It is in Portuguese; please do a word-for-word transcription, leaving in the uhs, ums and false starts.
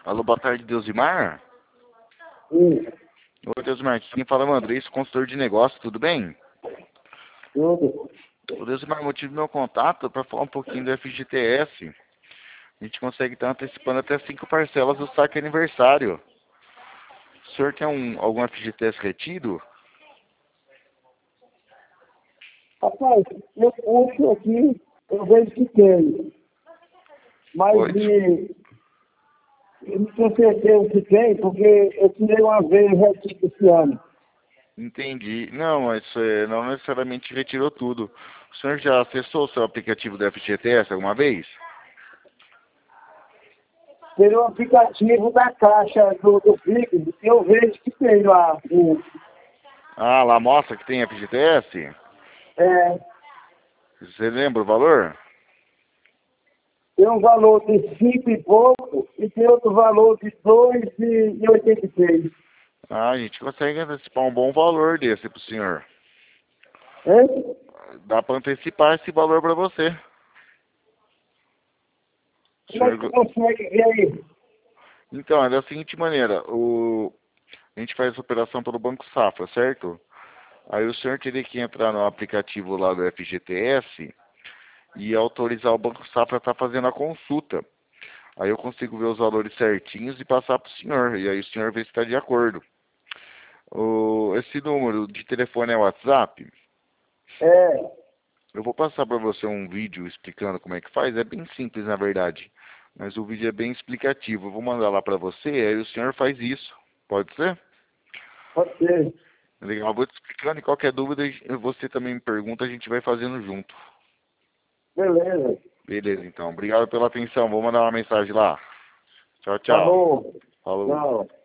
Alô, boa tarde, Deusimar. Sim, Oi, Deusimar, quem fala é o André, sou consultor de negócio, tudo bem? tudo. O Deusimar, o motivo do meu contato é para falar um pouquinho do F G T S. A gente consegue estar antecipando até cinco parcelas do saque aniversário. O senhor tem um, algum F G T S retido? Rapaz, eu puxo aqui, eu vejo que tem. Mas Oi, de, eu não tenho certeza se tem, porque eu tirei uma vez retiro esse ano. entendi. Não, mas é, não necessariamente retirou tudo. O senhor já acessou o seu aplicativo do F G T S alguma vez? Pelo aplicativo da caixa do, do Pix, eu vejo que tem lá. O, Ah, lá mostra que tem F G T S? é, Você lembra o valor? tem um valor de cinco e pouco e tem outro valor de dois e oitenta e seis. Ah, a gente consegue antecipar um bom valor desse pro senhor. Hein? Dá para antecipar esse valor para você. O Como é que senhor... consegue ver aí? Então, é da seguinte maneira, o... a gente faz essa operação pelo Banco Safra, certo? Aí o senhor teria que entrar no aplicativo lá do F G T S e autorizar o Banco Safra a estar fazendo a consulta. Aí eu consigo ver os valores certinhos e passar para o senhor. E aí o senhor vê se está de acordo. O... Esse número de telefone é WhatsApp. É, Eu vou passar para você um vídeo explicando como é que faz. É bem simples, na verdade. Mas o vídeo é bem explicativo. Eu vou mandar lá para você, aí o senhor faz isso. Pode ser? pode ser. Legal, eu vou te explicando e qualquer dúvida você também me pergunta, a gente vai fazendo junto. Beleza. Beleza, então. Obrigado pela atenção. Vou mandar uma mensagem lá. Tchau, tchau. Falou. Falou. Tchau.